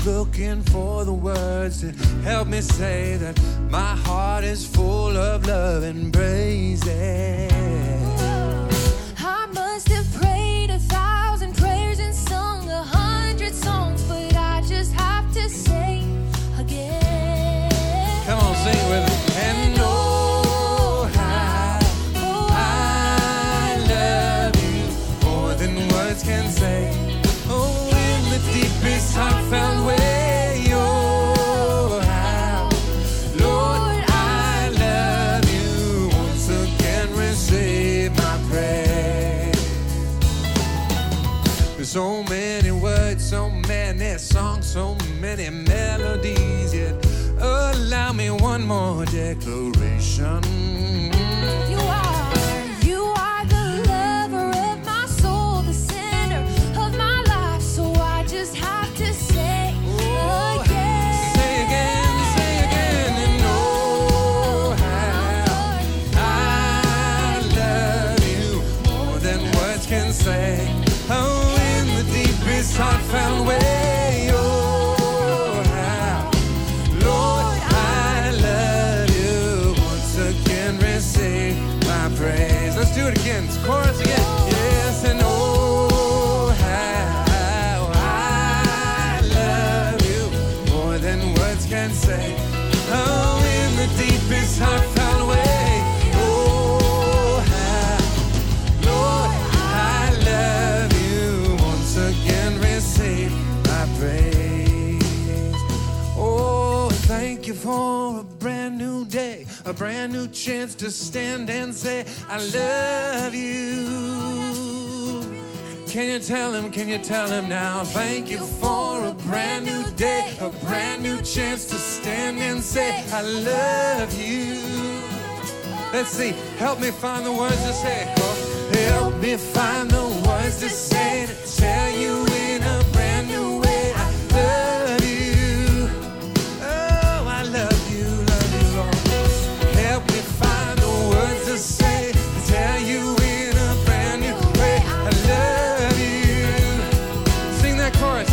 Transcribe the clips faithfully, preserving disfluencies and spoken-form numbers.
looking for the words to help me say that my heart is full of love and praises. I must have prayed a thousand prayers and sung a hundred songs, but I just have to say again. Come on, sing it with me. And oh, how I love you more than words can say. Oh, in the deepest heartfelt way. Oh, how, Lord, I love you. Once again, receive my praise. There's so many words, so many songs, so many melodies, yet allow me one more declaration. You are, you are the lover of my soul, the center of my life, so I just have to say Oh, again. say again, say again, and oh, how I love you more than words can say. Oh, in the deepest heartfelt way. Oh, how, Lord, I love you. Once again, receive my praise. Let's do it again. It's chorus again. Yes, and oh, how I love you more than words can say. Oh, in the deepest heartfelt way. Oh, how, Lord, I love you. Once again, receive my praise. Oh, thank you for a brand new day, a brand new chance to stand and say, I love you. Can you tell him, can you tell him now? Thank you for a brand new day, a brand new chance to stand and say, I love you. Let's see, help me find the words to say. Oh, help me find the words to say, to tell you in a brand new way, I love you. Oh, I love you, love you, Lord. Help me find the words to say, to tell you in a brand new way, I love you. Sing that chorus.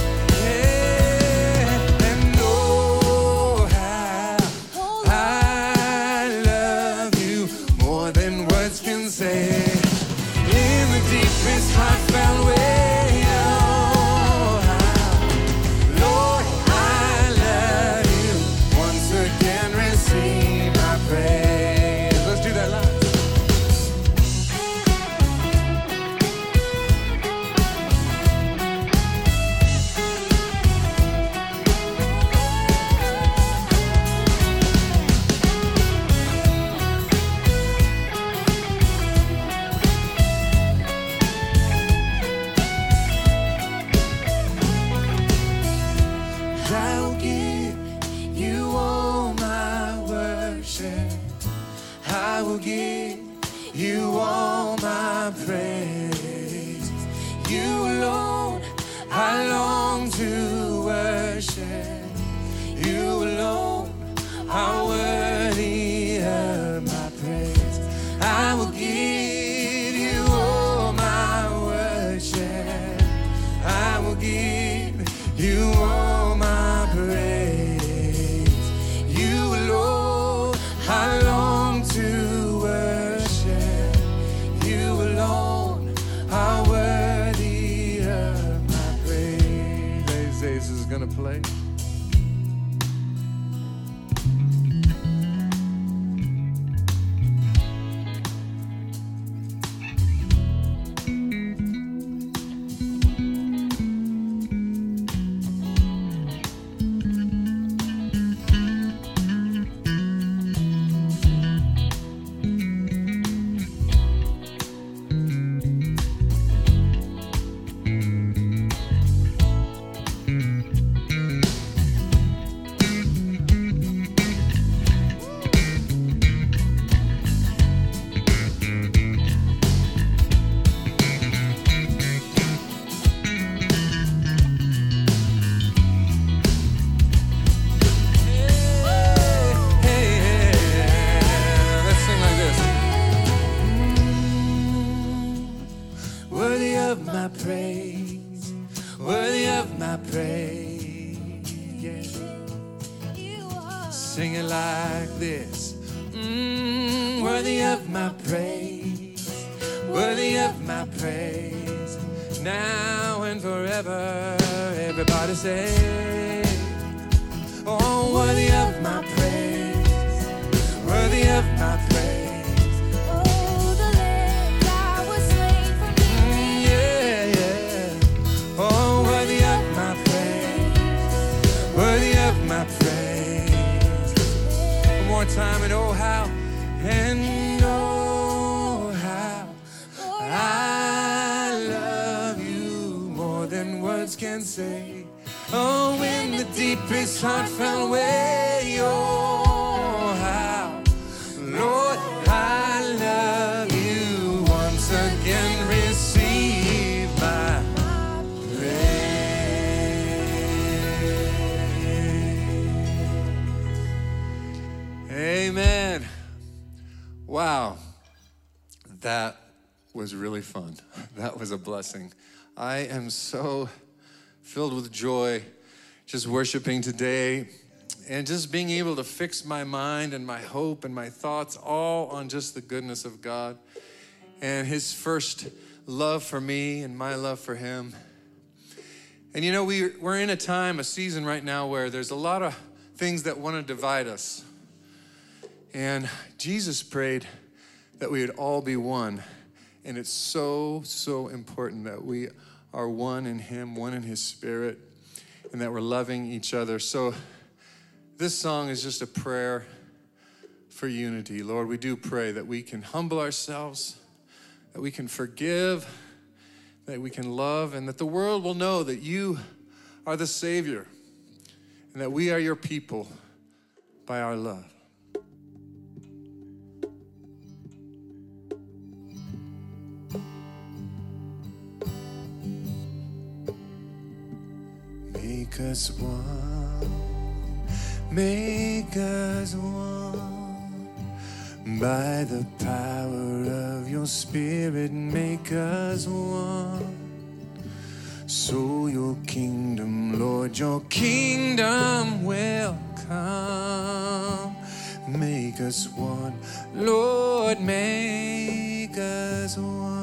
Yeah, and oh, how I love you more than words can say. In the deepest heartfelt way. Oh, how, Lord, I love you. Once again, receive my praise. Let's do that live. I will give you all my worship. I will give you all my praise. You alone I long to worship. You alone are worthy of my praise. I will give you all my worship. I will give you all my praise. You alone I long to worship. You alone are worthy of my praise. Ace Ace is gonna play. this. Mm, worthy of my praise, worthy of my praise, now and forever. Everybody say, oh, worthy of my praise, worthy of my praise. Oh, the Lamb that was slain for me. Mm, yeah, yeah. Oh, worthy of my praise, worthy of my praise. One more time, and oh how, and oh how I love you more than words can say. Oh, when the deepest heartfelt way, oh how, Lord, I love you. Once again receive my praise. Amen. Wow, that was really fun. That was a blessing. I am so filled with joy just worshiping today and just being able to fix my mind and my hope and my thoughts all on just the goodness of God and his first love for me and my love for him. And you know, we, we're in a time, a season right now where there's a lot of things that want to divide us. And Jesus prayed that we would all be one. And it's so, so important that we are one in him, one in his spirit, and that we're loving each other. So this song is just a prayer for unity. Lord, we do pray that we can humble ourselves, that we can forgive, that we can love, and that the world will know that you are the Savior and that we are your people by our love. Make us one, make us one, by the power of your Spirit, make us one. So your kingdom, Lord, your kingdom will come. Make us one, Lord, make us one.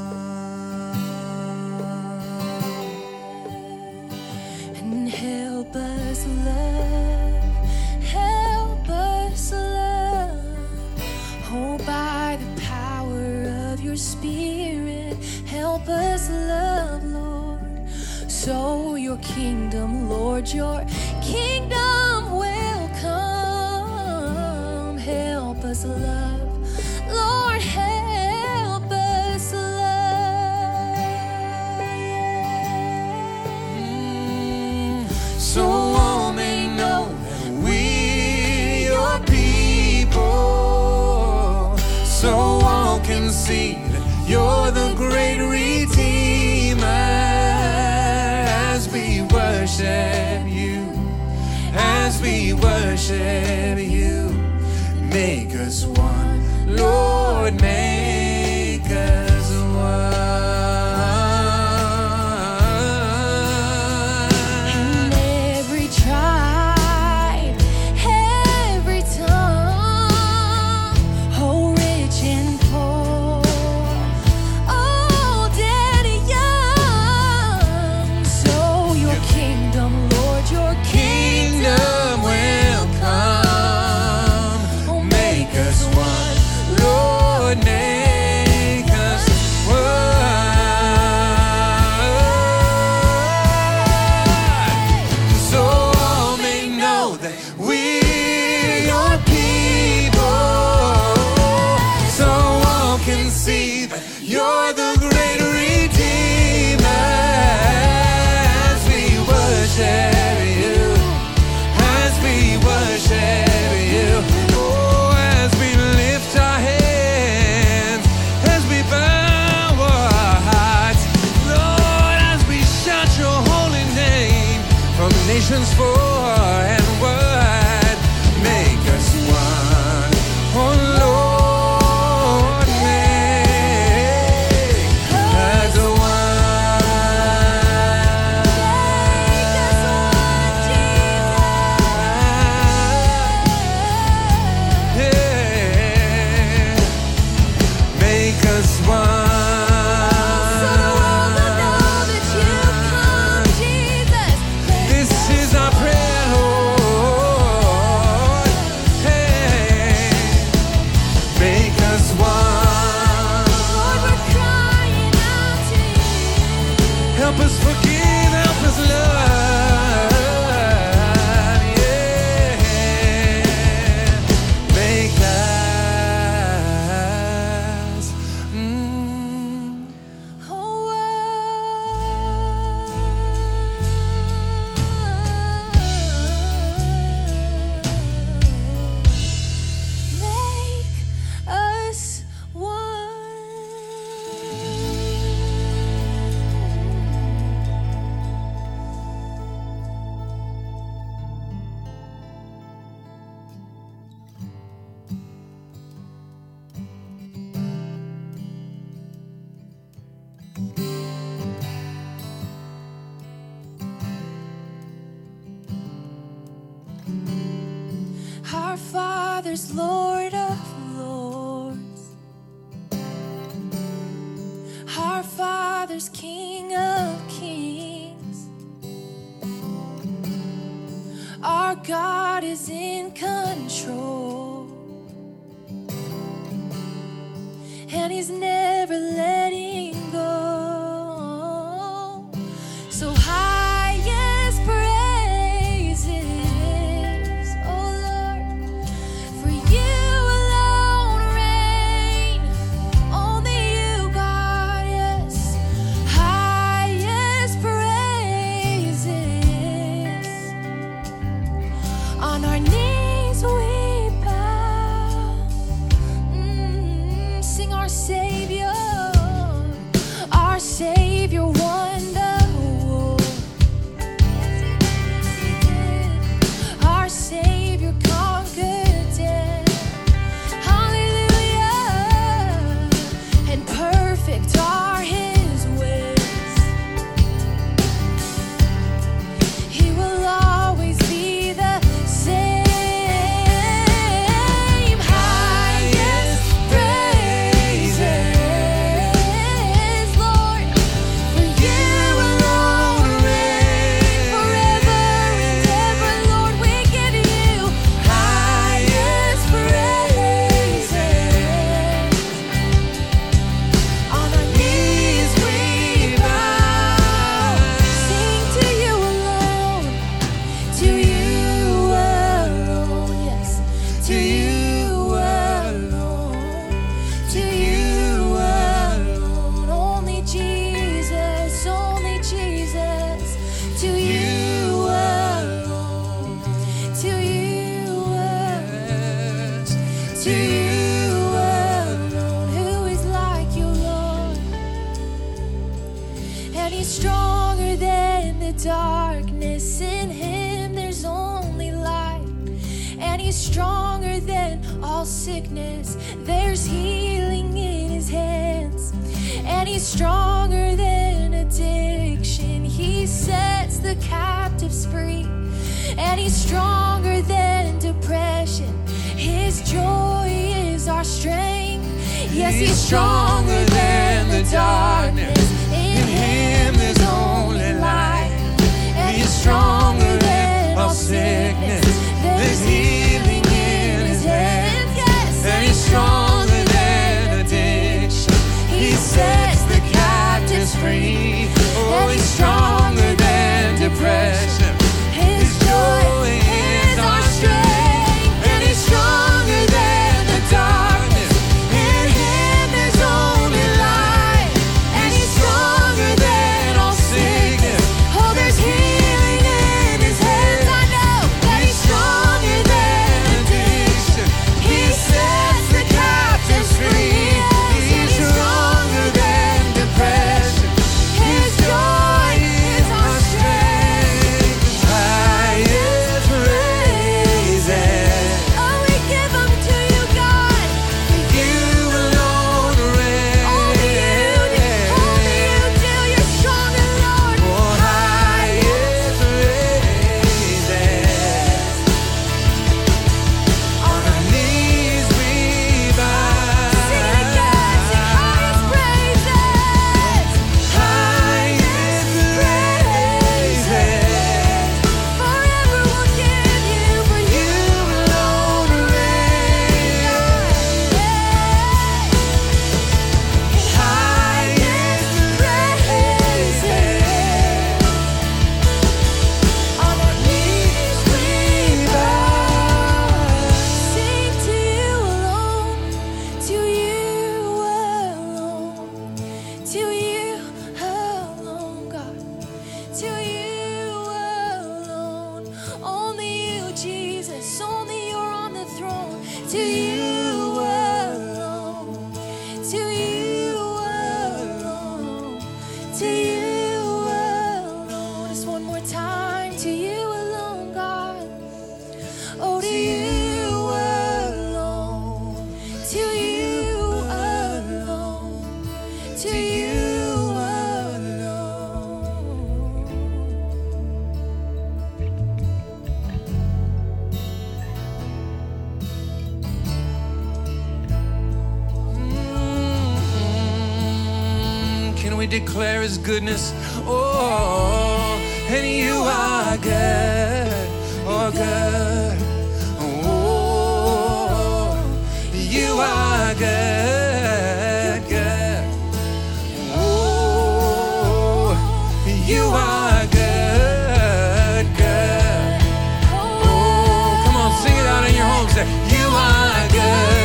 Help us love, help us love. Oh, by the power of your Spirit, help us love, Lord. So your kingdom, Lord, your kingdom will come. Help us love, Lord, help us love. So all may know that we your people. So all can see that you're the great Redeemer. As we worship you, as we worship you, make us one, Lord, make us one. Nations far and wide, make us one, oh Lord, make Our Father's Lord of Lords. Our Father's King of Kings. Our God is in control, and He's never letting go. So highest praises, oh Lord, for you alone reign. Only you, God, yes. Highest praises. On our knees we bow. Mm, sing our Savior, our Savior wonderful. Our Savior conquered death. Hallelujah. And perfect are His ways. He will always be the same. Highest praises, Lord, for you alone reign forever and ever. Lord, we give you highest praises. On our knees we bow. Sing to you alone, to you alone, yes, to you alone, to you alone. Only Jesus, only Jesus, to you alone, to you alone, to you alone. Who is like you, Lord? And He's stronger than the darkness. In Him there's only light. And He's stronger than all sickness. There's healing in His hands. And He's stronger than addiction. He sets the captives free. And He's stronger than depression. His joy is our strength. Yes, He's stronger than the darkness. In Him there's only light. And He's stronger than all sickness. There's healing in His hands. Yes, and He's stronger than addiction. He sets the captives free. Oh, He's stronger than depression. His joy is our strength. And He's stronger than the darkness. In Him there's only light. And He's stronger than all sickness. Oh, there's healing in His hands. I know that He's stronger than we declare his goodness. Oh, and you are good, oh good. Oh, you are good, good. Oh, you are good, good. Oh, come on, sing it out in your home. Say, you are good.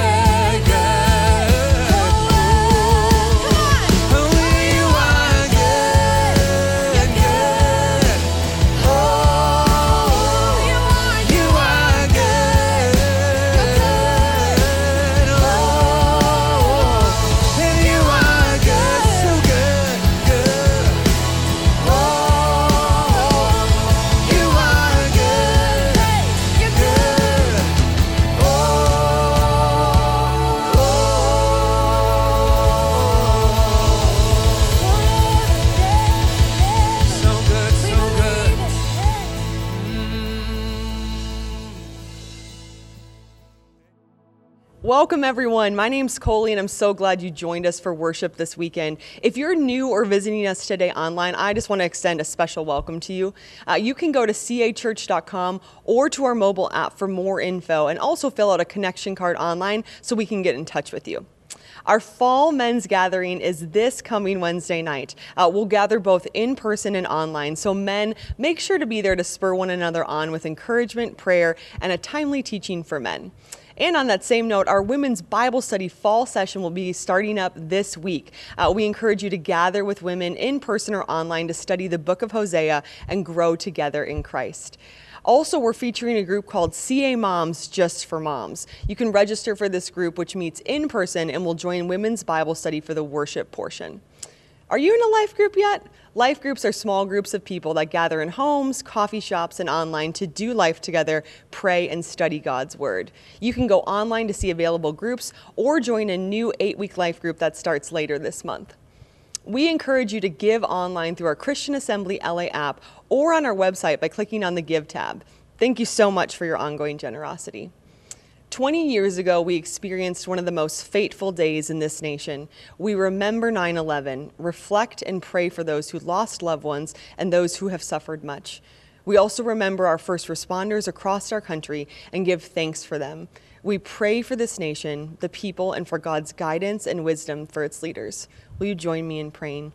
Welcome, everyone. My name's Coley, and I'm so glad you joined us for worship this weekend. If you're new or visiting us today online, I just want to extend a special welcome to you. Uh, you can go to c a church dot com or to our mobile app for more info, and also fill out a connection card online so we can get in touch with you. Our fall men's gathering is this coming Wednesday night. Uh, we'll gather both in person and online, so men, make sure to be there to spur one another on with encouragement, prayer, and a timely teaching for men. And on that same note, our women's Bible study fall session will be starting up this week. Uh, we encourage you to gather with women in person or online to study the book of Hosea and grow together in Christ. Also, we're featuring a group called C A Moms Just for Moms. You can register for this group, which meets in person and will join women's Bible study for the worship portion. Are you in a life group yet? Life groups are small groups of people that gather in homes, coffee shops, and online to do life together, pray, and study God's Word. You can go online to see available groups or join a new eight-week life group that starts later this month. We encourage you to give online through our Christian Assembly L A app or on our website by clicking on the Give tab. Thank you so much for your ongoing generosity. twenty years ago, we experienced one of the most fateful days in this nation. We remember nine eleven, reflect and pray for those who lost loved ones and those who have suffered much. We also remember our first responders across our country and give thanks for them. We pray for this nation, the people, and for God's guidance and wisdom for its leaders. Will you join me in praying?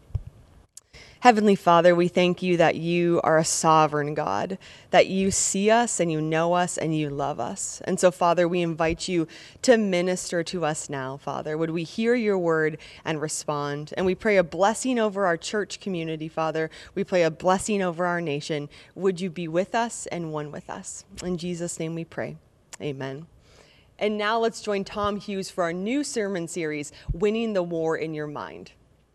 Heavenly Father, we thank you that you are a sovereign God, that you see us and you know us and you love us. And so, Father, we invite you to minister to us now, Father. Would we hear your word and respond? And we pray a blessing over our church community, Father. We pray a blessing over our nation. Would you be with us and one with us? In Jesus' name we pray. Amen. And now let's join Tom Hughes for our new sermon series, Winning the War in Your Mind.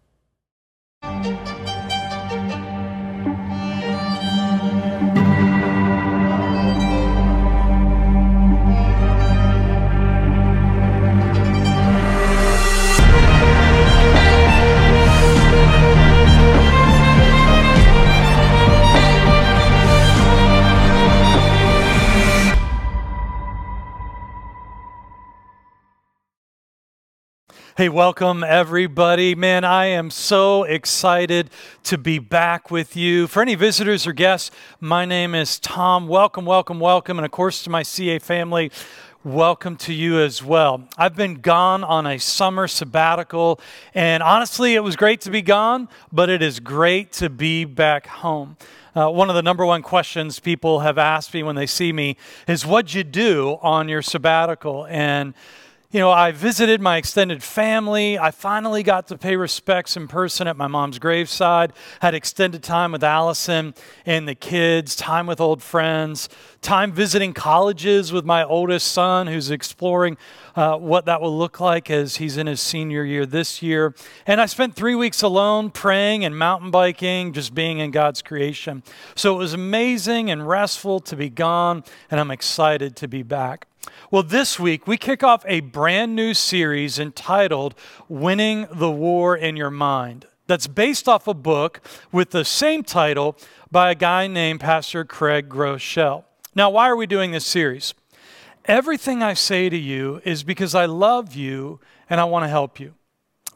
Hey, welcome everybody. Man, I am so excited to be back with you. For any visitors or guests, my name is Tom. Welcome, welcome, welcome. And of course, to my C A family, welcome to you as well. I've been gone on a summer sabbatical, and honestly, it was great to be gone, but it is great to be back home. Uh, one of the number one questions people have asked me when they see me is, what'd you do on your sabbatical? And You know, I visited my extended family. I finally got to pay respects in person at my mom's graveside. Had extended time with Allison and the kids, time with old friends, time visiting colleges with my oldest son who's exploring uh, what that will look like as he's in his senior year this year. And I spent three weeks alone praying and mountain biking, just being in God's creation. So it was amazing and restful to be gone, and I'm excited to be back. Well, this week, we kick off a brand new series entitled Winning the War in Your Mind. That's based off a book with the same title by a guy named Pastor Craig Groeschel. Now, why are we doing this series? Everything I say to you is because I love you and I want to help you.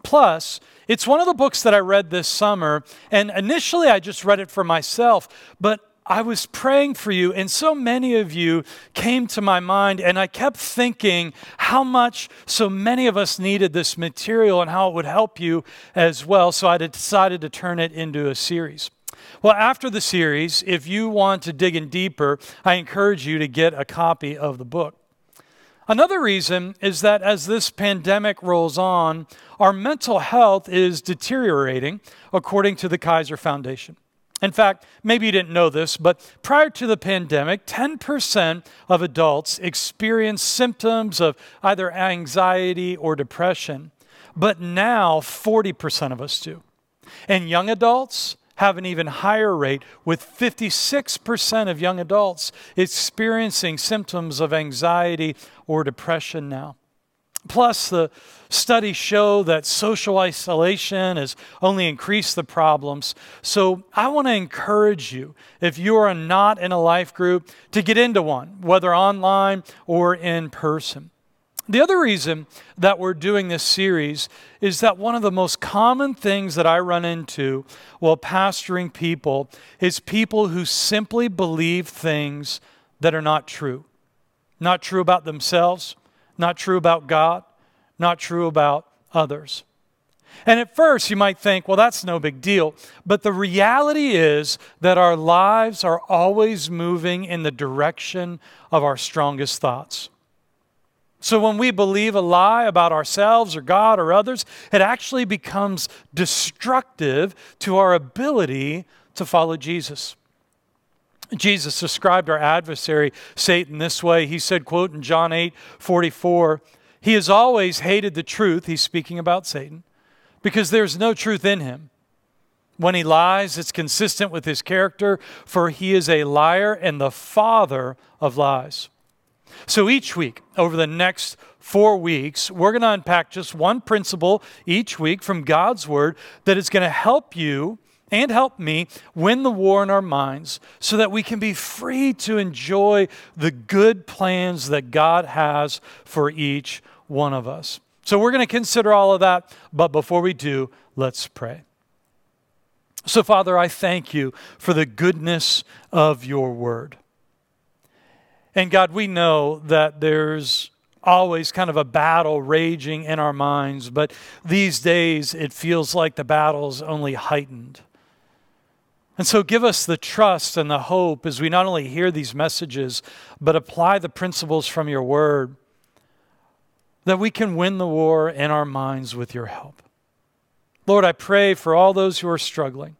Plus, it's one of the books that I read this summer, and initially I just read it for myself, but I was praying for you, and so many of you came to my mind, and I kept thinking how much so many of us needed this material and how it would help you as well, so I decided to turn it into a series. Well, after the series, if you want to dig in deeper, I encourage you to get a copy of the book. Another reason is that as this pandemic rolls on, our mental health is deteriorating, according to the Kaiser Foundation. In fact, maybe you didn't know this, but prior to the pandemic, ten percent of adults experienced symptoms of either anxiety or depression, but now forty percent of us do. And young adults have an even higher rate, with fifty-six percent of young adults experiencing symptoms of anxiety or depression now. Plus, the studies show that social isolation has only increased the problems. So I want to encourage you, if you are not in a life group, to get into one, whether online or in person. The other reason that we're doing this series is that one of the most common things that I run into while pastoring people is people who simply believe things that are not true. Not true about themselves, not true about God, not true about others. And at first you might think, well, that's no big deal. But the reality is that our lives are always moving in the direction of our strongest thoughts. So when we believe a lie about ourselves or God or others, it actually becomes destructive to our ability to follow Jesus. Jesus described our adversary, Satan, this way. He said, quote, in John eight forty-four, he has always hated the truth, he's speaking about Satan, because there's no truth in him. When he lies, it's consistent with his character, for he is a liar and the father of lies. So each week, over the next four weeks, we're going to unpack just one principle each week from God's Word that is going to help you and help me win the war in our minds so that we can be free to enjoy the good plans that God has for each one of us. So we're going to consider all of that, but before we do, let's pray. So Father, I thank you for the goodness of your Word. And God, we know that there's always kind of a battle raging in our minds, but these days it feels like the battle's only heightened. And so give us the trust and the hope as we not only hear these messages, but apply the principles from your word, that we can win the war in our minds with your help. Lord, I pray for all those who are struggling,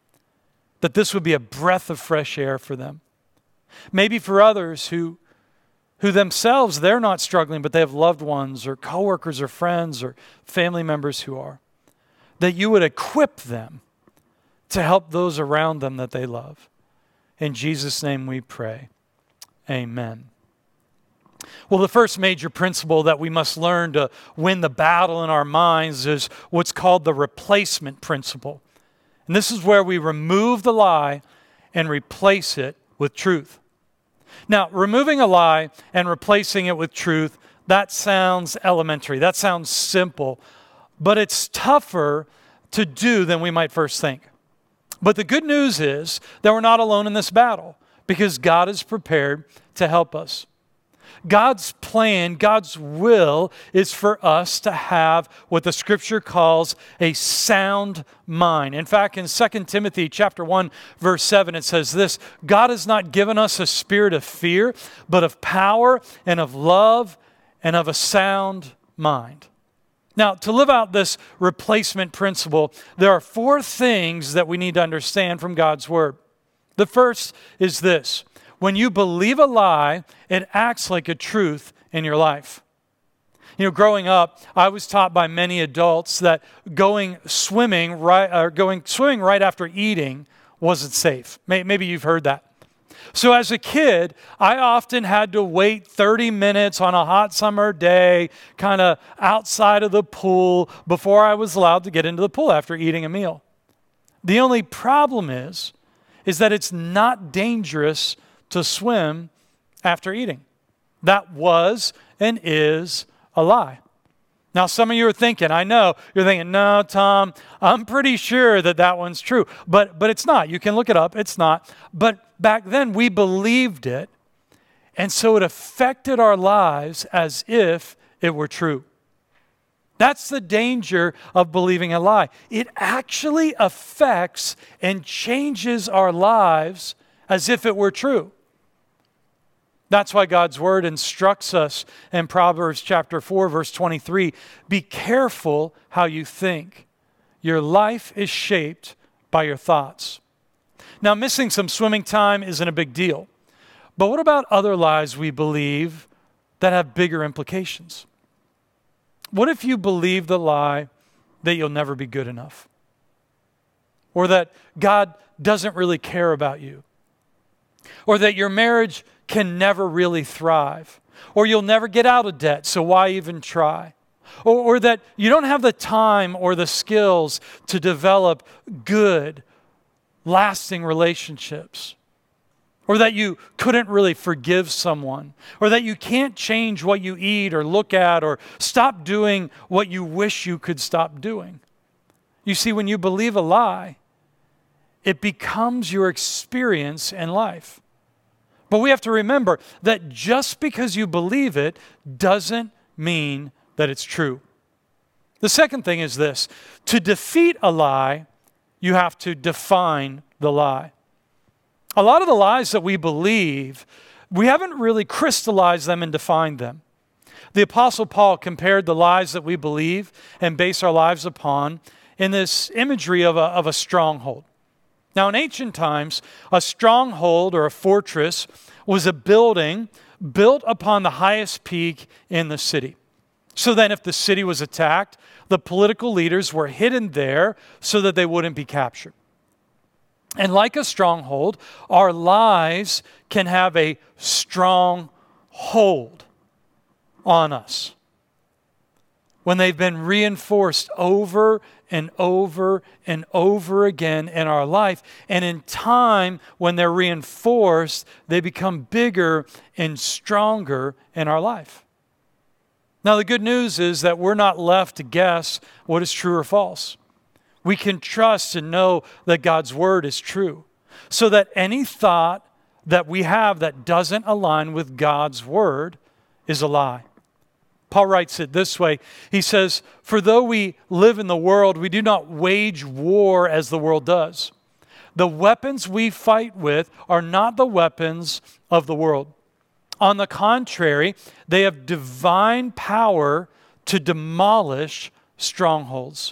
that this would be a breath of fresh air for them. Maybe for others who, who themselves, they're not struggling, but they have loved ones or coworkers or friends or family members who are, that you would equip them to help those around them that they love. In Jesus' name we pray. Amen. Well, the first major principle that we must learn to win the battle in our minds is what's called the replacement principle. And this is where we remove the lie and replace it with truth. Now, removing a lie and replacing it with truth, that sounds elementary. That sounds simple. But it's tougher to do than we might first think. But the good news is that we're not alone in this battle because God is prepared to help us. God's plan, God's will is for us to have what the scripture calls a sound mind. In fact, in Second Timothy chapter one, verse seven, it says this, God has not given us a spirit of fear, but of power and of love and of a sound mind. Now, to live out this replacement principle, there are four things that we need to understand from God's word. The first is this. When you believe a lie, it acts like a truth in your life. You know, growing up, I was taught by many adults that going swimming right, or going swimming right after eating wasn't safe. Maybe you've heard that. So as a kid, I often had to wait thirty minutes on a hot summer day, kind of outside of the pool, before I was allowed to get into the pool after eating a meal. The only problem is, is that it's not dangerous to swim after eating. That was and is a lie. Now, some of you are thinking, I know, you're thinking, no, Tom, I'm pretty sure that that one's true. But, but it's not. You can look it up. It's not. But back then, we believed it. And so it affected our lives as if it were true. That's the danger of believing a lie. It actually affects and changes our lives as if it were true. That's why God's word instructs us in Proverbs chapter four, verse twenty-three, be careful how you think. Your life is shaped by your thoughts. Now, missing some swimming time isn't a big deal. But what about other lies we believe that have bigger implications? What if you believe the lie that you'll never be good enough? Or that God doesn't really care about you? Or that your marriage can never really thrive? Or you'll never get out of debt, so why even try? Or, or that you don't have the time or the skills to develop good, lasting relationships? Or that you couldn't really forgive someone, or that you can't change what you eat or look at or stop doing what you wish you could stop doing. You see, when you believe a lie, it becomes your experience in life. But we have to remember that just because you believe it doesn't mean that it's true. The second thing is this: to defeat a lie, you have to define the lie. A lot of the lies that we believe, we haven't really crystallized them and defined them. The Apostle Paul compared the lies that we believe and base our lives upon in this imagery of a, of a stronghold. Now, in ancient times, a stronghold or a fortress was a building built upon the highest peak in the city. So then if the city was attacked, the political leaders were hidden there so that they wouldn't be captured. And like a stronghold, our lies can have a strong hold on us when they've been reinforced over and over and over again in our life. And in time, when they're reinforced, they become bigger and stronger in our life. Now, the good news is that we're not left to guess what is true or false. We can trust and know that God's word is true, so that any thought that we have that doesn't align with God's word is a lie. Paul writes it this way. He says, "For though we live in the world, we do not wage war as the world does. The weapons we fight with are not the weapons of the world. On the contrary, they have divine power to demolish strongholds."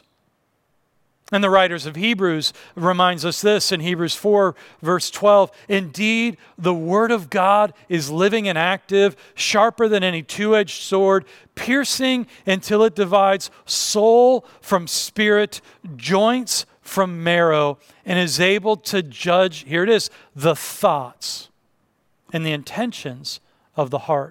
And the writers of Hebrews reminds us this in Hebrews four, verse twelve. "Indeed, the word of God is living and active, sharper than any two-edged sword, piercing until it divides soul from spirit, joints from marrow, and is able to judge," here it is, "the thoughts and the intentions of the heart."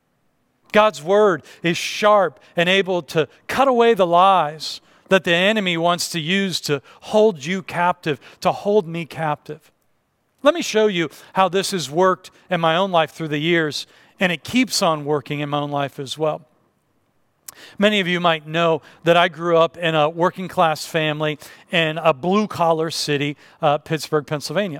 God's word is sharp and able to cut away the lies that the enemy wants to use to hold you captive, to hold me captive. Let me show you how this has worked in my own life through the years, and it keeps on working in my own life as well. Many of you might know that I grew up in a working class family in a blue-collar city, uh, Pittsburgh, Pennsylvania.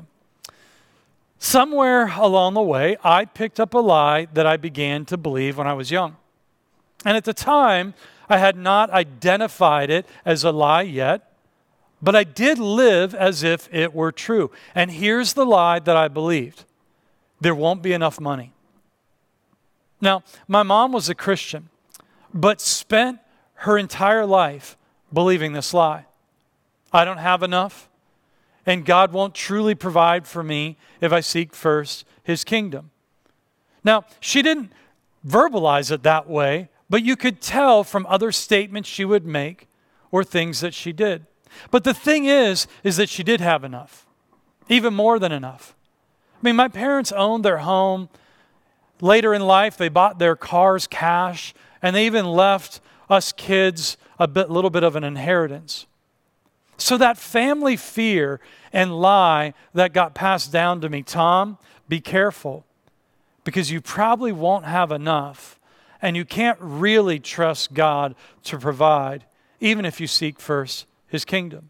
Somewhere along the way, I picked up a lie that I began to believe when I was young. And at the time, I had not identified it as a lie yet, but I did live as if it were true. And here's the lie that I believed: there won't be enough money. Now, my mom was a Christian, but spent her entire life believing this lie. I don't have enough, and God won't truly provide for me if I seek first His kingdom. Now, she didn't verbalize it that way, but you could tell from other statements she would make or things that she did. But the thing is, is that she did have enough, even more than enough. I mean, my parents owned their home. Later in life, they bought their cars cash, and they even left us kids a bit, little bit of an inheritance. So that family fear and lie that got passed down to me, Tom, be careful, because you probably won't have enough, and you can't really trust God to provide, even if you seek first His kingdom.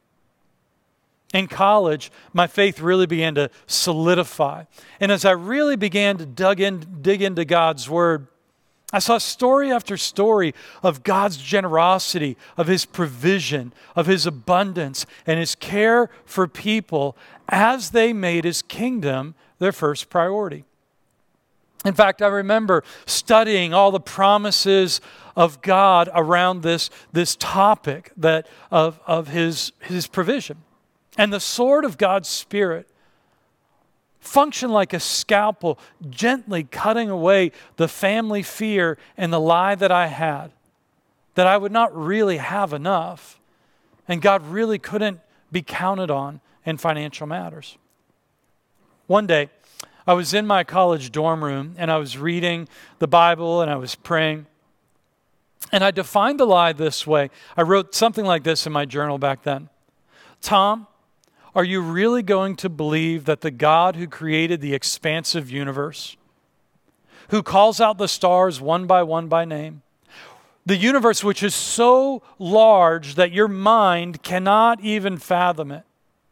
In college, my faith really began to solidify. And as I really began to dig, in, dig into God's Word, I saw story after story of God's generosity, of His provision, of His abundance, and His care for people as they made His kingdom their first priority. In fact, I remember studying all the promises of God around this, this topic that of, of his, his provision. And the sword of God's Spirit functioned like a scalpel, gently cutting away the family fear and the lie that I had, that I would not really have enough, and God really couldn't be counted on in financial matters. One day, I was in my college dorm room, and I was reading the Bible, and I was praying, and I defined the lie this way. I wrote something like this in my journal back then. Tom, are you really going to believe that the God who created the expansive universe, who calls out the stars one by one by name, the universe which is so large that your mind cannot even fathom it,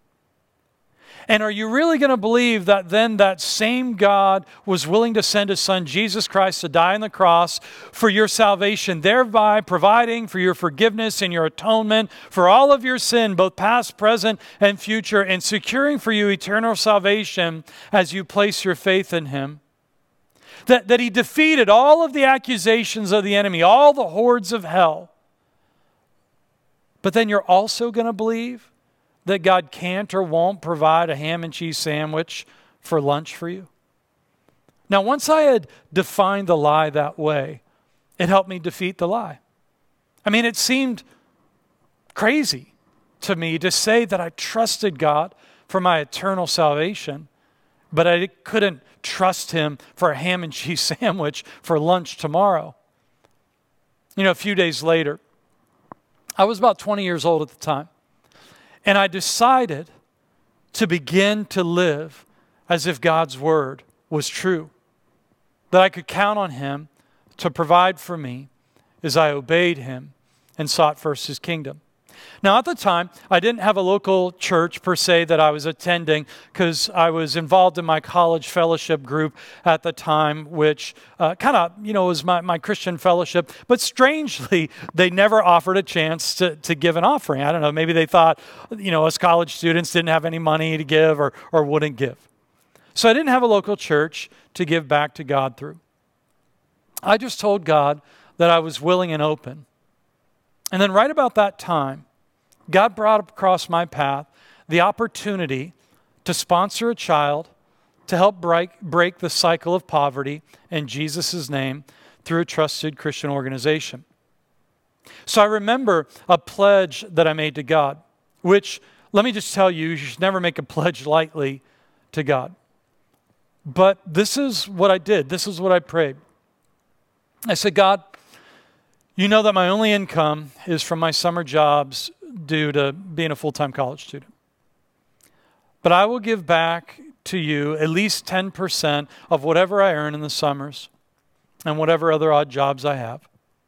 and are you really going to believe that then that same God was willing to send His Son, Jesus Christ, to die on the cross for your salvation, thereby providing for your forgiveness and your atonement for all of your sin, both past, present, and future, and securing for you eternal salvation as you place your faith in Him? That, that He defeated all of the accusations of the enemy, all the hordes of hell. But then you're also going to believe that God can't or won't provide a ham and cheese sandwich for lunch for you? Now, once I had defined the lie that way, it helped me defeat the lie. I mean, it seemed crazy to me to say that I trusted God for my eternal salvation, but I couldn't trust Him for a ham and cheese sandwich for lunch tomorrow. You know, a few days later, I was about twenty years old at the time. And I decided to begin to live as if God's Word was true, that I could count on Him to provide for me as I obeyed Him and sought first His kingdom. Now, at the time, I didn't have a local church per se that I was attending because I was involved in my college fellowship group at the time, which uh, kind of, you know, was my, my Christian fellowship. But strangely, they never offered a chance to, to give an offering. I don't know, maybe they thought, you know, us college students didn't have any money to give or, or wouldn't give. So I didn't have a local church to give back to God through. I just told God that I was willing and open. And then right about that time, God brought across my path the opportunity to sponsor a child to help break, break the cycle of poverty in Jesus' name through a trusted Christian organization. So I remember a pledge that I made to God, which, let me just tell you, you should never make a pledge lightly to God. But this is what I did. This is what I prayed. I said, God, you know that my only income is from my summer jobs due to being a full-time college student. But I will give back to you at least ten percent of whatever I earn in the summers and whatever other odd jobs I have.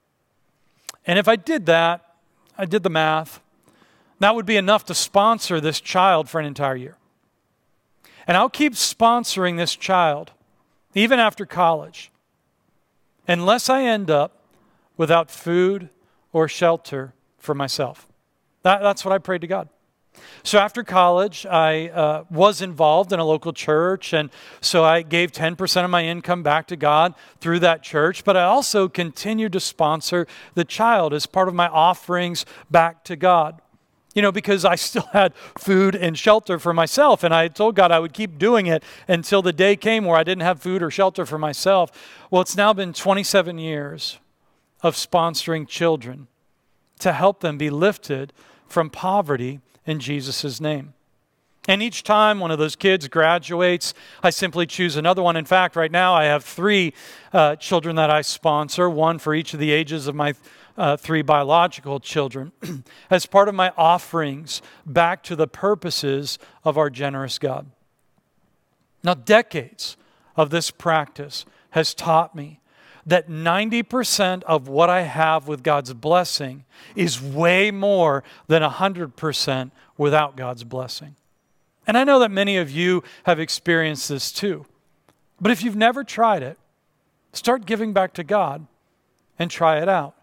And if I did that, I did the math, that would be enough to sponsor this child for an entire year. And I'll keep sponsoring this child even after college, unless I end up without food or shelter for myself. That, that's what I prayed to God. So after college, I uh, was involved in a local church, and so I gave ten percent of my income back to God through that church, but I also continued to sponsor the child as part of my offerings back to God. You know, because I still had food and shelter for myself, and I told God I would keep doing it until the day came where I didn't have food or shelter for myself. Well, it's now been twenty-seven years of sponsoring children to help them be lifted from poverty in Jesus' name. And each time one of those kids graduates, I simply choose another one. In fact, right now I have three uh, children that I sponsor, one for each of the ages of my uh, three biological children, as part of my offerings back to the purposes of our generous God. Now, decades of this practice has taught me that ninety percent of what I have with God's blessing is way more than one hundred percent without God's blessing. And I know that many of you have experienced this too. But if you've never tried it, start giving back to God and try it out.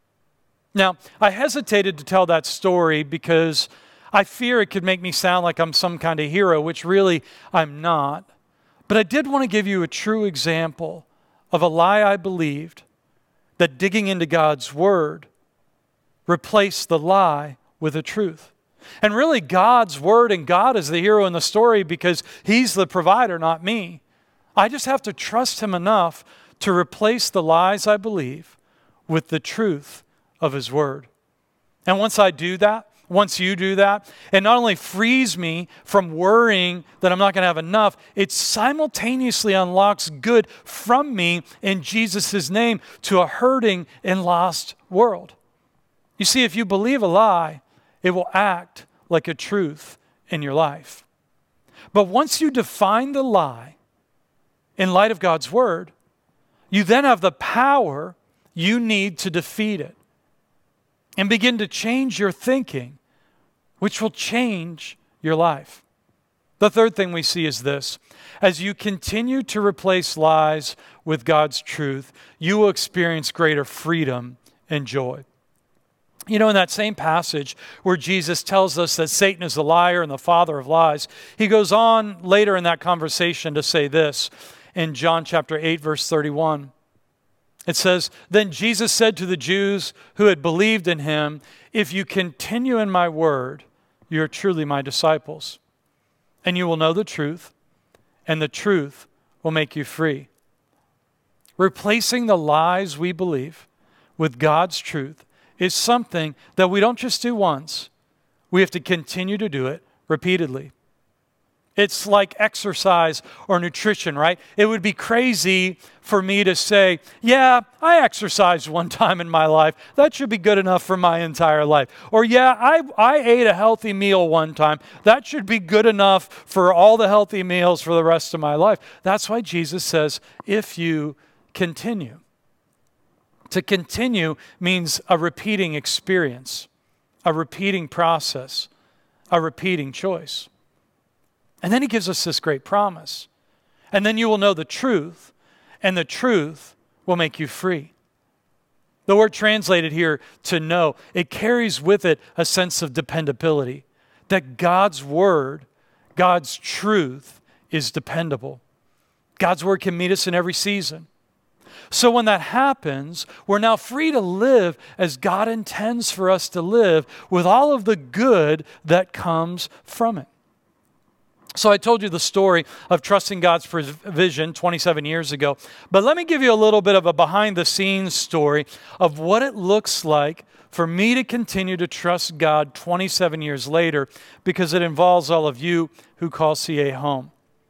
Now, I hesitated to tell that story because I fear it could make me sound like I'm some kind of hero, which really I'm not. But I did want to give you a true example of a lie I believed, that digging into God's Word replaced the lie with the truth. And really, God's Word, and God is the hero in the story because He's the provider, not me. I just have to trust Him enough to replace the lies I believe with the truth of His Word. And once I do that, once you do that, it not only frees me from worrying that I'm not going to have enough, it simultaneously unlocks good from me in Jesus' name to a hurting and lost world. You see, if you believe a lie, it will act like a truth in your life. But once you define the lie in light of God's Word, you then have the power you need to defeat it and begin to change your thinking, which will change your life. The third thing we see is this. As you continue to replace lies with God's truth, you will experience greater freedom and joy. You know, in that same passage where Jesus tells us that Satan is the liar and the father of lies, he goes on later in that conversation to say this in John chapter eight, verse thirty-one. It says, "Then Jesus said to the Jews who had believed in him, 'If you continue in my word, you are truly my disciples, and you will know the truth, and the truth will make you free.'" Replacing the lies we believe with God's truth is something that we don't just do once. We have to continue to do it repeatedly. It's like exercise or nutrition, right? It would be crazy for me to say, yeah, I exercised one time in my life. That should be good enough for my entire life. Or yeah, I, I ate a healthy meal one time. That should be good enough for all the healthy meals for the rest of my life. That's why Jesus says, if you continue. To continue means a repeating experience, a repeating process, a repeating choice. And then he gives us this great promise. And then you will know the truth, and the truth will make you free. The word translated here, to know, it carries with it a sense of dependability. That God's word, God's truth is dependable. God's word can meet us in every season. So when that happens, we're now free to live as God intends for us to live with all of the good that comes from it. So I told you the story of trusting God's provision twenty-seven years ago. But let me give you a little bit of a behind-the-scenes story of what it looks like for me to continue to trust God twenty-seven years later, because it involves all of you who call C A home.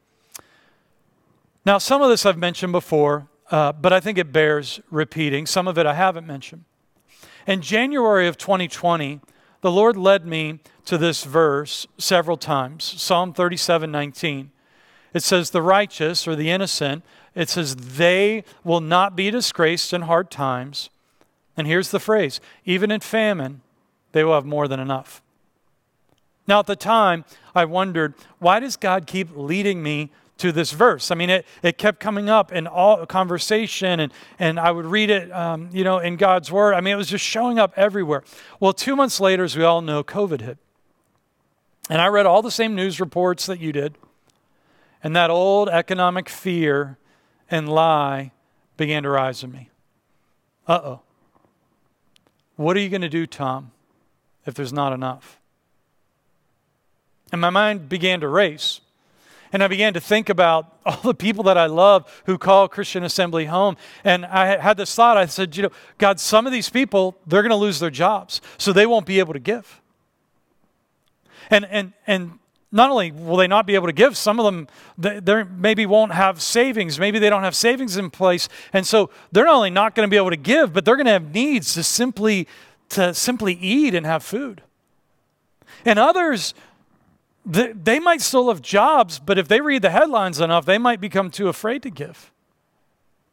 Now, some of this I've mentioned before, uh, but I think it bears repeating. Some of it I haven't mentioned. In January of twenty twenty, the Lord led me to this verse several times, Psalm thirty-seven nineteen. It says, the righteous or the innocent, it says, they will not be disgraced in hard times. And here's the phrase, even in famine, they will have more than enough. Now at the time, I wondered, why does God keep leading me to this verse? I mean, it, it kept coming up in all conversation, and, and I would read it, um, you know, in God's word. I mean, it was just showing up everywhere. Well, two months later, as we all know, COVID hit. And I read all the same news reports that you did. And that old economic fear and lie began to rise in me. Uh-oh. What are you going to do, Tom, if there's not enough? And my mind began to race. And I began to think about all the people that I love who call Christian Assembly home. And I had this thought. I said, you know, God, some of these people, they're going to lose their jobs, so they won't be able to give. And and and not only will they not be able to give, some of them they, they maybe won't have savings. Maybe they don't have savings in place. And so they're not only not going to be able to give, but they're going to have needs to simply to simply eat and have food. And others, they, they might still have jobs, but if they read the headlines enough, they might become too afraid to give.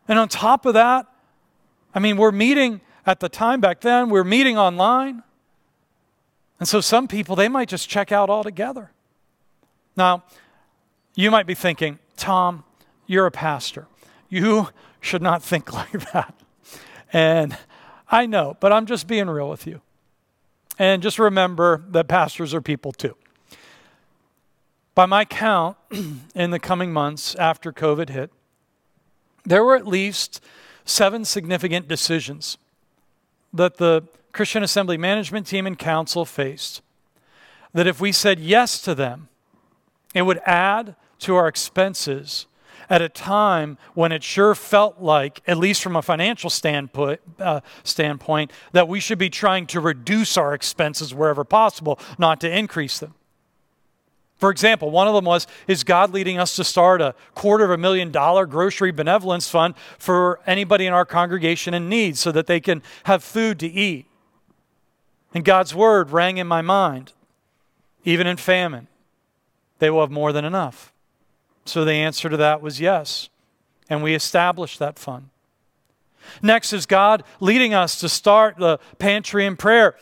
And on top of that, I mean, we're meeting at the time back then, we're meeting online. And so some people, they might just check out altogether. Now, you might be thinking, Tom, you're a pastor. You should not think like that. And I know, but I'm just being real with you. And just remember that pastors are people too. By my count, in the coming months after COVID hit, there were at least seven significant decisions that the Christian Assembly management team and council faced, that if we said yes to them, it would add to our expenses at a time when it sure felt like, at least from a financial standpoint, uh, standpoint, that we should be trying to reduce our expenses wherever possible, not to increase them. For example, one of them was, is God leading us to start a quarter of a million dollar grocery benevolence fund for anybody in our congregation in need so that they can have food to eat? And God's word rang in my mind, even in famine, they will have more than enough. So the answer to that was yes. And we established that fund. Next is God leading us to start the pantry and prayer.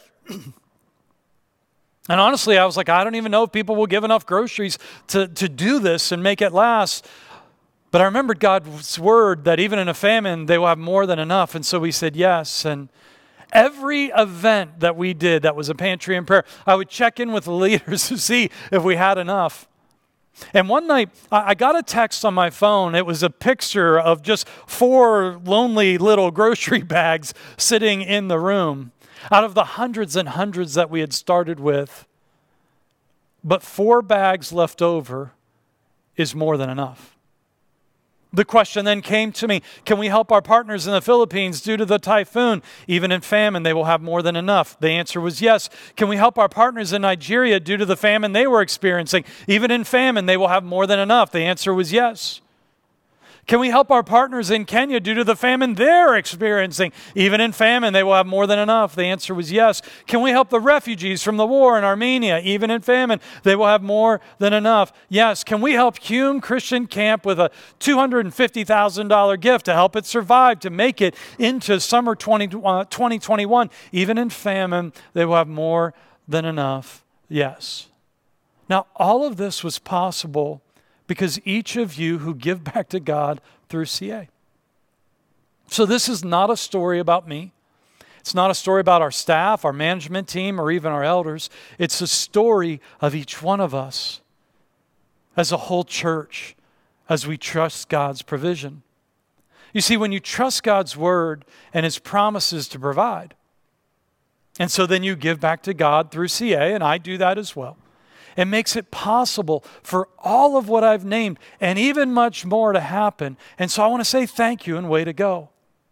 And honestly, I was like, I don't even know if people will give enough groceries to, to do this and make it last. But I remembered God's word that even in a famine, they will have more than enough. And so we said yes. And every event that we did that was a pantry and prayer, I would check in with the leaders to see if we had enough. And one night, I got a text on my phone. It was a picture of just four lonely little grocery bags sitting in the room out of the hundreds and hundreds that we had started with. But four bags left over is more than enough. The question then came to me, can we help our partners in the Philippines due to the typhoon? Even in famine, they will have more than enough. The answer was yes. Can we help our partners in Nigeria due to the famine they were experiencing? Even in famine, they will have more than enough. The answer was yes. Can we help our partners in Kenya due to the famine they're experiencing? Even in famine, they will have more than enough. The answer was yes. Can we help the refugees from the war in Armenia? Even in famine, they will have more than enough. Yes. Can we help Hume Christian Camp with a two hundred fifty thousand dollars gift to help it survive, to make it into summer twenty twenty-one? Even in famine, they will have more than enough. Yes. Now, all of this was possible because each of you who give back to God through C A. So this is not a story about me. It's not a story about our staff, our management team, or even our elders. It's a story of each one of us as a whole church, as we trust God's provision. You see, when you trust God's word and his promises to provide, and so then you give back to God through C A, and I do that as well. It makes it possible for all of what I've named and even much more to happen. And so I want to say thank you and way to go.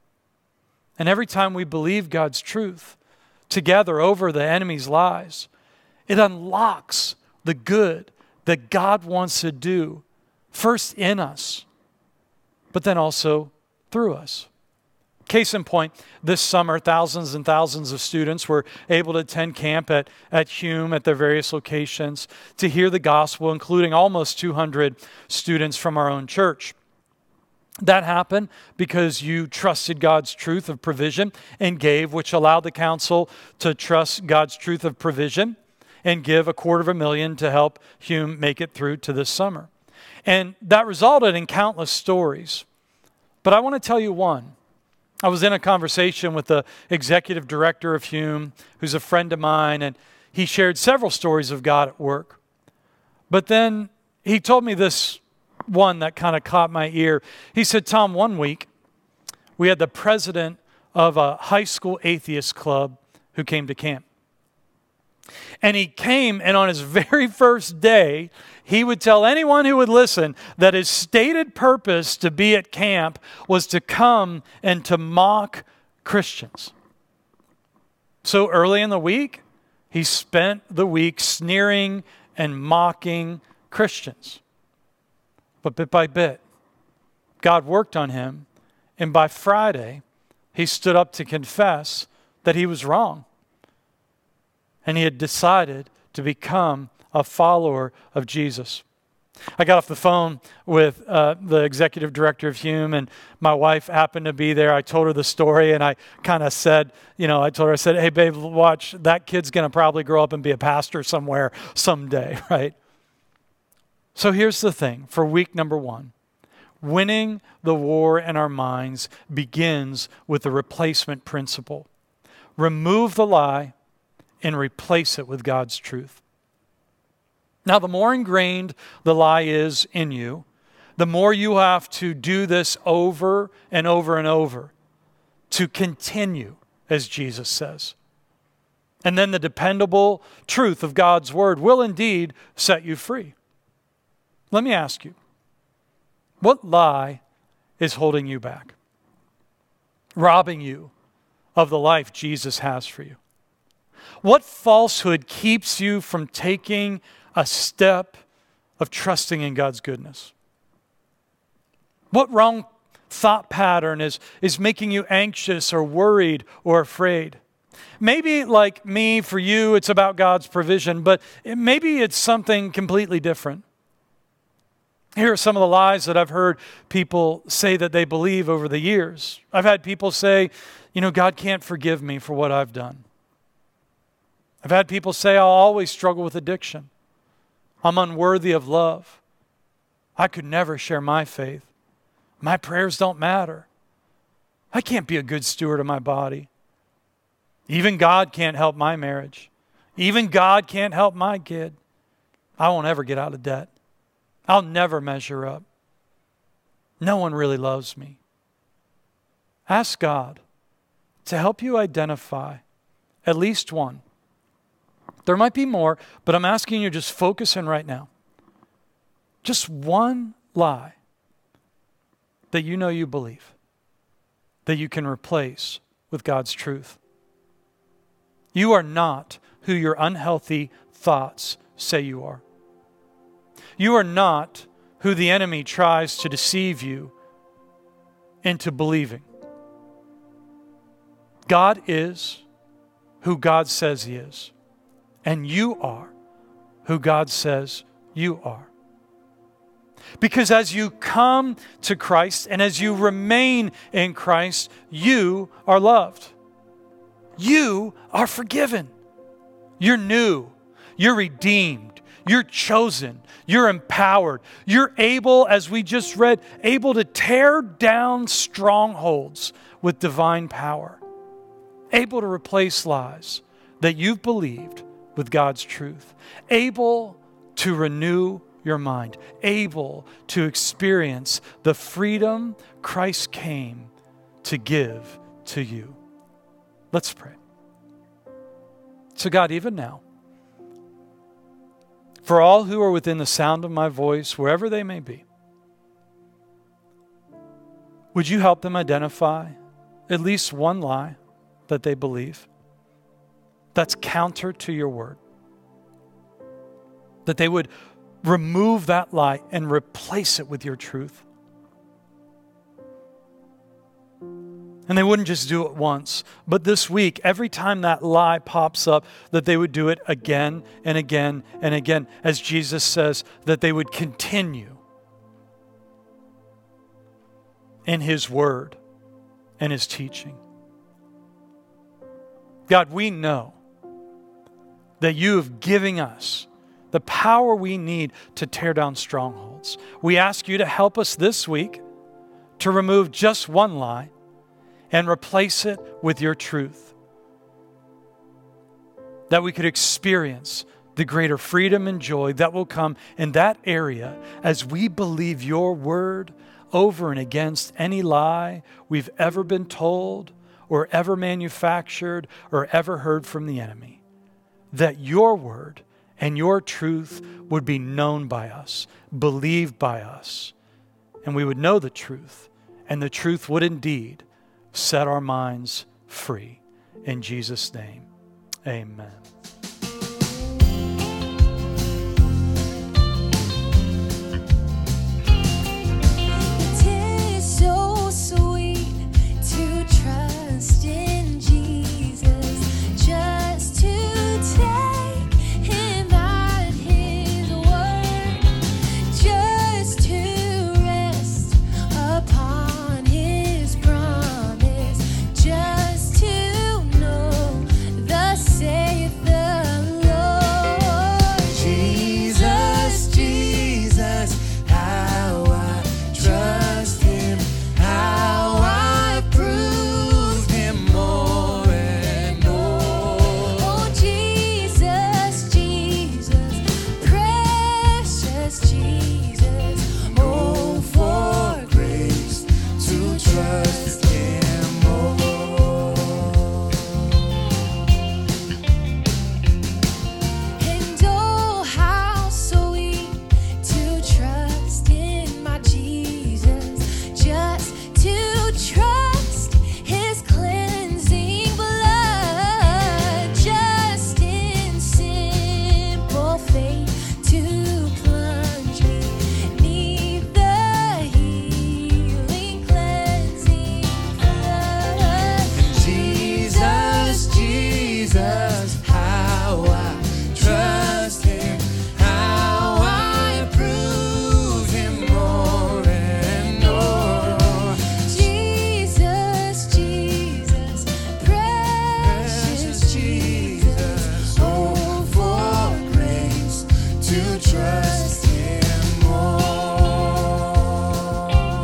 And every time we believe God's truth together over the enemy's lies, it unlocks the good that God wants to do, first in us, but then also through us. Case in point, this summer, thousands and thousands of students were able to attend camp at, at Hume at their various locations to hear the gospel, including almost two hundred students from our own church. That happened because you trusted God's truth of provision and gave, which allowed the council to trust God's truth of provision and give a quarter of a million to help Hume make it through to this summer. And that resulted in countless stories. But I want to tell you one. I was in a conversation with the executive director of Hume, who's a friend of mine, and he shared several stories of God at work. But then he told me this one that kind of caught my ear. He said, Tom, one week we had the president of a high school atheist club who came to camp. And he came, and on his very first day, he would tell anyone who would listen that his stated purpose to be at camp was to come and to mock Christians. So early in the week, he spent the week sneering and mocking Christians. But bit by bit, God worked on him, and by Friday, he stood up to confess that he was wrong. And he had decided to become a follower of Jesus. I got off the phone with uh, the executive director of Hume, and my wife happened to be there. I told her the story, and I kind of said, you know, I told her, I said, hey, babe, watch, that kid's going to probably grow up and be a pastor somewhere someday, right? So here's the thing for week number one. Winning the war in our minds begins with the replacement principle. Remove the lie and replace it with God's truth. Now, the more ingrained the lie is in you, the more you have to do this over and over and over to continue, as Jesus says. And then the dependable truth of God's word will indeed set you free. Let me ask you, what lie is holding you back? Robbing you of the life Jesus has for you? What falsehood keeps you from taking a step of trusting in God's goodness? What wrong thought pattern is, is making you anxious or worried or afraid? Maybe like me, for you, it's about God's provision, but it, maybe it's something completely different. Here are some of the lies that I've heard people say that they believe over the years. I've had people say, you know, God can't forgive me for what I've done. I've had people say I'll always struggle with addiction. I'm unworthy of love. I could never share my faith. My prayers don't matter. I can't be a good steward of my body. Even God can't help my marriage. Even God can't help my kid. I won't ever get out of debt. I'll never measure up. No one really loves me. Ask God to help you identify at least one. There might be more, but I'm asking you just focus in right now. Just one lie that you know you believe, that you can replace with God's truth. You are not who your unhealthy thoughts say you are. You are not who the enemy tries to deceive you into believing. God is who God says He is. And you are who God says you are. Because as you come to Christ and as you remain in Christ, you are loved. You are forgiven. You're new. You're redeemed. You're chosen. You're empowered. You're able, as we just read, able to tear down strongholds with divine power. Able to replace lies that you've believed with God's truth. Able to renew your mind. Able to experience the freedom Christ came to give to you. Let's pray. So God, even now, for all who are within the sound of my voice, wherever they may be, would you help them identify at least one lie that they believe that's counter to your word? That they would remove that lie and replace it with your truth. And they wouldn't just do it once, but this week, every time that lie pops up, that they would do it again and again and again. As Jesus says, that they would continue in His word and His teaching. God, we know that you have given us the power we need to tear down strongholds. We ask you to help us this week to remove just one lie and replace it with your truth. That we could experience the greater freedom and joy that will come in that area as we believe your word over and against any lie we've ever been told or ever manufactured or ever heard from the enemy. That your word and your truth would be known by us, believed by us, and we would know the truth, and the truth would indeed set our minds free. In Jesus' name, amen. It is so sweet to trust in Jesus, just to take Him at His word. Just Jesus, how I trust him, how I prove him more and more. Jesus, Jesus, precious Jesus, oh, for grace to trust him more.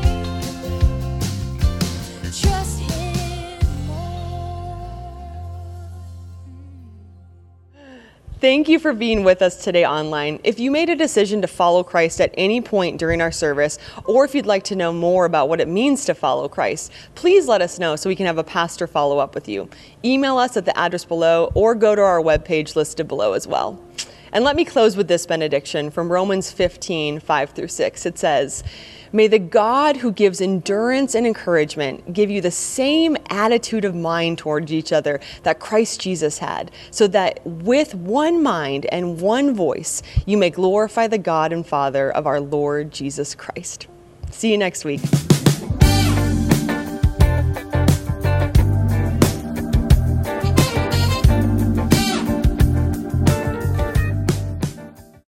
trust him more. Thank you for being with us today online. If you made a decision to follow Christ at any point during our service, or if you'd like to know more about what it means to follow Christ, please let us know so we can have a pastor follow up with you. Email us at the address below or go to our webpage listed below as well. And let me close with this benediction from Romans fifteen, five through six. It says, "May the God who gives endurance and encouragement give you the same attitude of mind towards each other that Christ Jesus had, so that with one mind and one voice you may glorify the God and Father of our Lord Jesus Christ." See you next week.